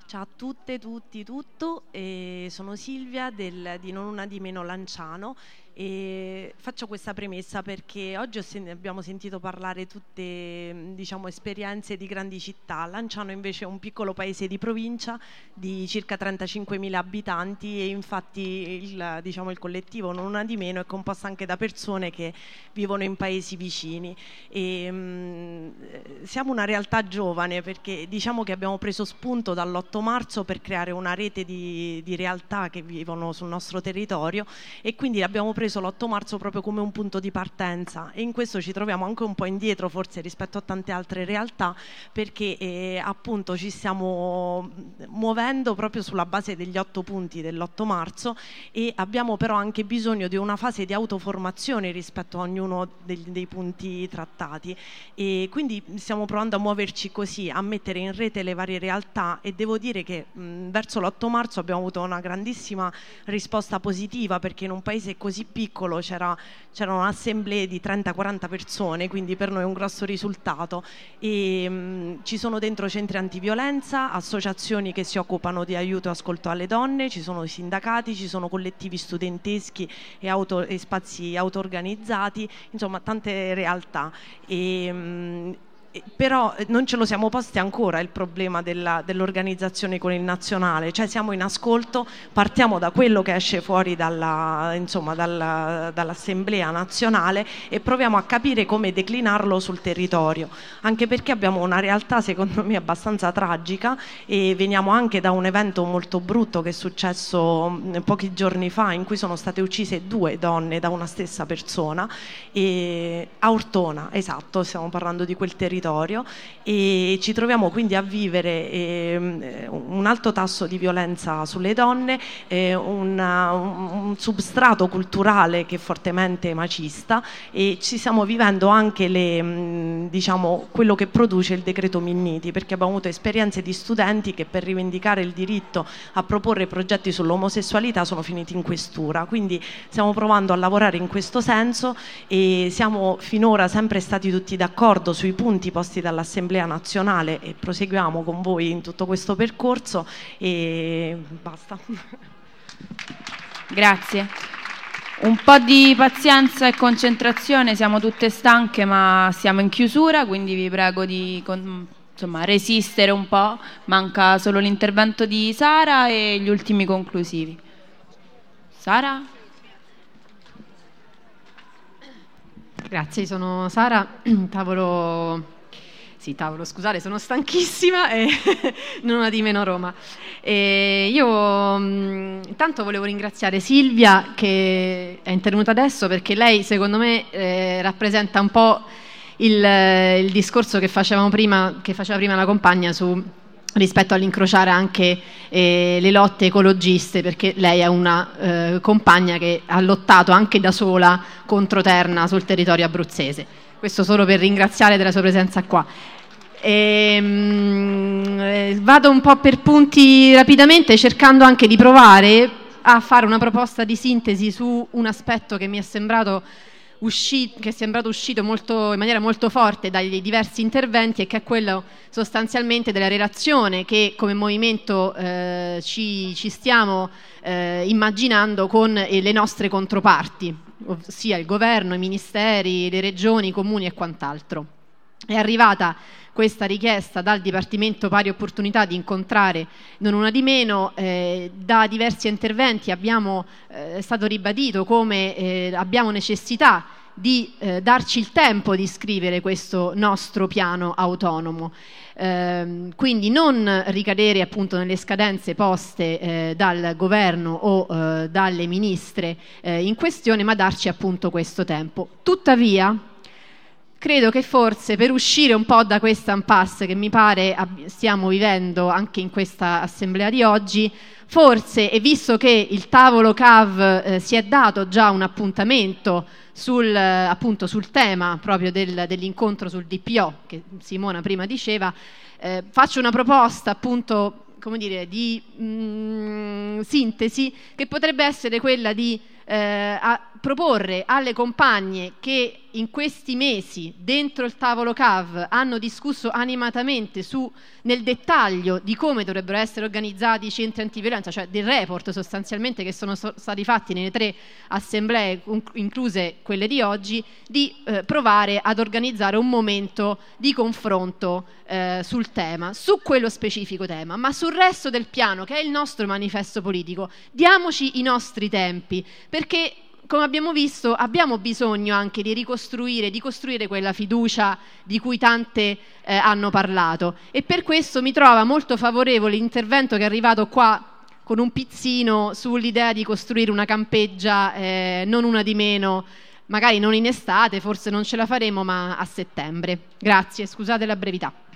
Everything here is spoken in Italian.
Ciao a tutte, tutti, tutto. Sono Silvia di Non Una di Meno Lanciano e faccio questa premessa perché oggi abbiamo sentito parlare tutte, diciamo, esperienze di grandi città. Lanciano invece è un piccolo paese di provincia di circa 35.000 abitanti e infatti il collettivo Non Una di Meno è composto anche da persone che vivono in paesi vicini. Siamo una realtà giovane perché diciamo che abbiamo preso spunto dall'8 marzo per creare una rete di realtà che vivono sul nostro territorio e quindi abbiamo preso l'8 marzo proprio come un punto di partenza e in questo ci troviamo anche un po' indietro forse rispetto a tante altre realtà perché appunto ci stiamo muovendo proprio sulla base degli 8 punti dell'8 marzo e abbiamo però anche bisogno di una fase di autoformazione rispetto a ognuno dei punti trattati e quindi stiamo provando a muoverci così, a mettere in rete le varie realtà e devo dire che verso l'8 marzo abbiamo avuto una grandissima risposta positiva perché in un paese così piccolo c'erano assemblee di 30-40 persone, quindi per noi è un grosso risultato e ci sono dentro centri antiviolenza, associazioni che si occupano di aiuto e ascolto alle donne, ci sono sindacati, ci sono collettivi studenteschi e spazi auto-organizzati, insomma tante realtà però non ce lo siamo posti ancora il problema dell'organizzazione con il nazionale, cioè siamo in ascolto, partiamo da quello che esce fuori dall'assemblea nazionale e proviamo a capire come declinarlo sul territorio, anche perché abbiamo una realtà secondo me abbastanza tragica e veniamo anche da un evento molto brutto che è successo pochi giorni fa in cui sono state uccise 2 donne da una stessa persona a Ortona, esatto, stiamo parlando di quel territorio e ci troviamo quindi a vivere un alto tasso di violenza sulle donne, un substrato culturale che è fortemente macista e ci stiamo vivendo anche quello che produce il decreto Minniti perché abbiamo avuto esperienze di studenti che per rivendicare il diritto a proporre progetti sull'omosessualità sono finiti in questura, quindi stiamo provando a lavorare in questo senso e siamo finora sempre stati tutti d'accordo sui punti posti dall'Assemblea nazionale e proseguiamo con voi in tutto questo percorso e basta. Grazie. Un po' di pazienza e concentrazione, siamo tutte stanche ma siamo in chiusura, quindi vi prego di resistere un po', manca solo l'intervento di Sara e gli ultimi conclusivi. Sara? Grazie, sono Sara, scusate, sono stanchissima e Non Una di Meno Roma. Io intanto volevo ringraziare Silvia che è intervenuta adesso perché lei secondo me rappresenta un po' il discorso che faceva prima la compagna rispetto all'incrociare anche le lotte ecologiste, perché lei è una compagna che ha lottato anche da sola contro Terna sul territorio abruzzese. Questo solo per ringraziare della sua presenza qua. Vado un po' per punti rapidamente, cercando anche di provare a fare una proposta di sintesi su un aspetto che mi è sembrato uscito in maniera molto forte dagli diversi interventi e che è quello sostanzialmente della relazione che come movimento ci stiamo immaginando con le nostre controparti, ossia il governo, i ministeri, le regioni, i comuni e quant'altro. È arrivata questa richiesta dal Dipartimento Pari Opportunità di incontrare Non Una di Meno, da diversi interventi è stato ribadito come abbiamo necessità di darci il tempo di scrivere questo nostro piano autonomo, quindi non ricadere appunto nelle scadenze poste dal governo o dalle ministre in questione, ma darci appunto questo tempo. Tuttavia credo che forse per uscire un po' da questa impasse che mi pare stiamo vivendo anche in questa assemblea di oggi, forse, e visto che il tavolo CAV si è dato già un appuntamento sul tema proprio dell'incontro sul DPO che Simona prima diceva, faccio una proposta appunto di sintesi che potrebbe essere quella di proporre alle compagne che in questi mesi dentro il tavolo CAV hanno discusso animatamente nel dettaglio di come dovrebbero essere organizzati i centri antiviolenza, cioè del report sostanzialmente che sono stati fatti nelle 3 assemblee, incluse quelle di oggi, di provare ad organizzare un momento di confronto sul tema, su quello specifico tema, ma sul resto del piano, che è il nostro manifesto politico, diamoci i nostri tempi, perché come abbiamo visto abbiamo bisogno anche di ricostruire, di costruire quella fiducia di cui tante hanno parlato, e per questo mi trova molto favorevole l'intervento che è arrivato qua con un pizzino sull'idea di costruire una campeggia, non una di meno, magari non in estate, forse non ce la faremo, ma a settembre. Grazie, scusate la brevità.